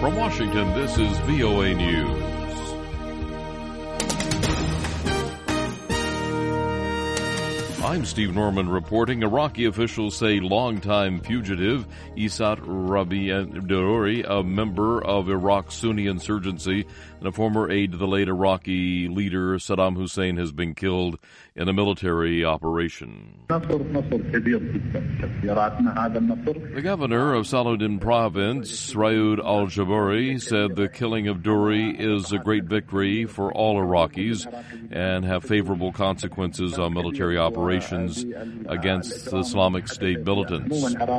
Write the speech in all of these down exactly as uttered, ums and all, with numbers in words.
From Washington, this is V O A News. I'm Steve Norman reporting. Iraqi officials say longtime fugitive Isat Rabi Darouri, a member of Iraq's Sunni insurgency and a former aide to the late Iraqi leader Saddam Hussein, has been killed in a military operation. The governor of Saladin province, Raoud al-Jabouri, said the killing of Darouri is a great victory for all Iraqis and have favorable consequences on military operations against the Islamic State militants.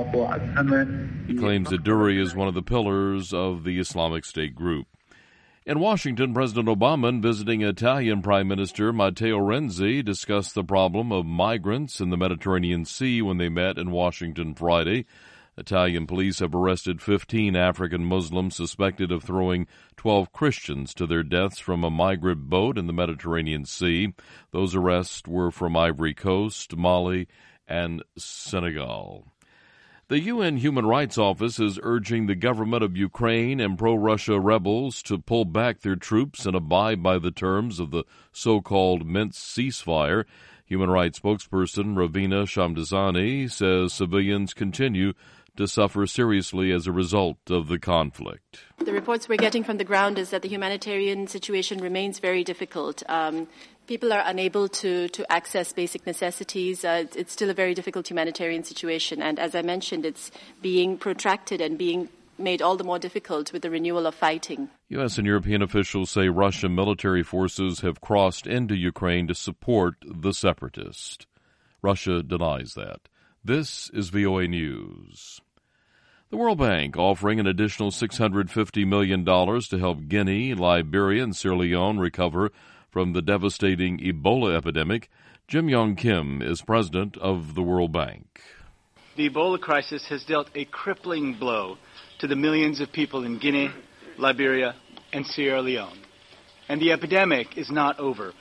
He claims that Darouri is one of the pillars of the Islamic State group. In Washington, President Obama, visiting Italian Prime Minister Matteo Renzi, discussed the problem of migrants in the Mediterranean Sea when they met in Washington Friday. Italian police have arrested fifteen African Muslims suspected of throwing twelve Christians to their deaths from a migrant boat in the Mediterranean Sea. Those arrests were from Ivory Coast, Mali, and Senegal. The U N Human Rights Office is urging the government of Ukraine and pro-Russia rebels to pull back their troops and abide by the terms of the so-called Minsk ceasefire. Human Rights spokesperson Ravina Shamdasani says civilians continue to suffer seriously as a result of the conflict. The reports we're getting from the ground is that the humanitarian situation remains very difficult. Um, people are unable to, to access basic necessities. Uh, it's still a very difficult humanitarian situation. And as I mentioned, it's being protracted and being made all the more difficult with the renewal of fighting. U S and European officials say Russian military forces have crossed into Ukraine to support the separatists. Russia denies that. This is V O A News. The World Bank offering an additional six hundred fifty million dollars to help Guinea, Liberia, and Sierra Leone recover from the devastating Ebola epidemic. Jim Yong Kim is president of the World Bank. The Ebola crisis has dealt a crippling blow to the millions of people in Guinea, Liberia, and Sierra Leone. And the epidemic is not over.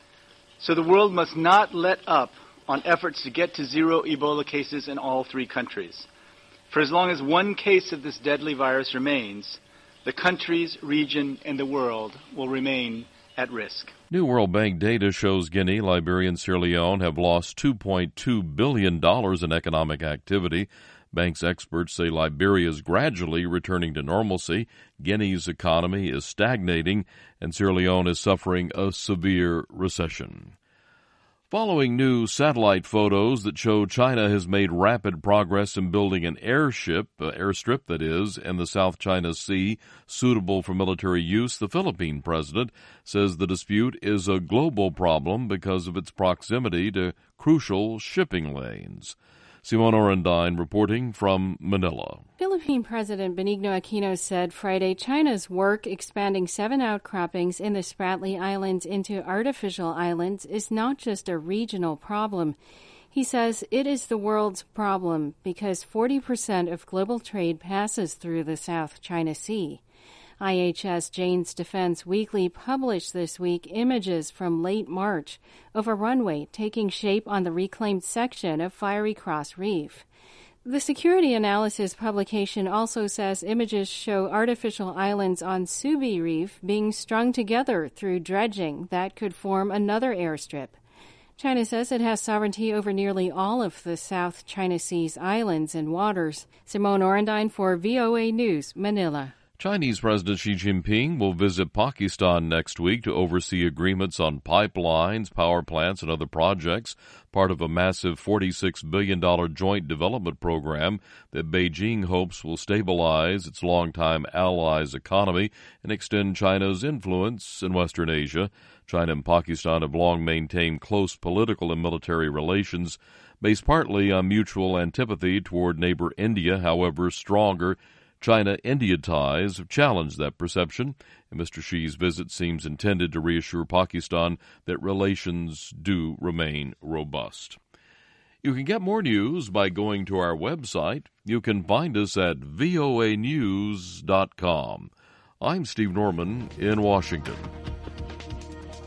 So the world must not let up on efforts to get to zero Ebola cases in all three countries. For as long as one case of this deadly virus remains, the countries, region, and the world will remain at risk. New World Bank data shows Guinea, Liberia, and Sierra Leone have lost two point two billion dollars in economic activity. Bank's experts say Liberia is gradually returning to normalcy, Guinea's economy is stagnating, and Sierra Leone is suffering a severe recession. Following new satellite photos that show China has made rapid progress in building an airship, uh, airstrip that is, in the South China Sea suitable for military use, the Philippine president says the dispute is a global problem because of its proximity to crucial shipping lanes. Simone Orendine reporting from Manila. Philippine President Benigno Aquino said Friday China's work expanding seven outcroppings in the Spratly Islands into artificial islands is not just a regional problem. He says it is the world's problem because forty percent of global trade passes through the South China Sea. I H S Jane's Defense Weekly published this week images from late March of a runway taking shape on the reclaimed section of Fiery Cross Reef. The security analysis publication also says images show artificial islands on Subi Reef being strung together through dredging that could form another airstrip. China says it has sovereignty over nearly all of the South China Sea's islands and waters. Simone Orendine for V O A News, Manila. Chinese President Xi Jinping will visit Pakistan next week to oversee agreements on pipelines, power plants, and other projects, part of a massive forty-six billion dollars joint development program that Beijing hopes will stabilize its longtime allies' economy and extend China's influence in Western Asia. China and Pakistan have long maintained close political and military relations, based partly on mutual antipathy toward neighbor India. However, stronger China-India ties have challenged that perception, and Mister Xi's visit seems intended to reassure Pakistan that relations do remain robust. You can get more news by going to our website. You can find us at V O A news dot com. I'm Steve Norman in Washington.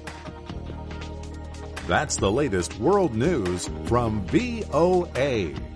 That's the latest world news from V O A.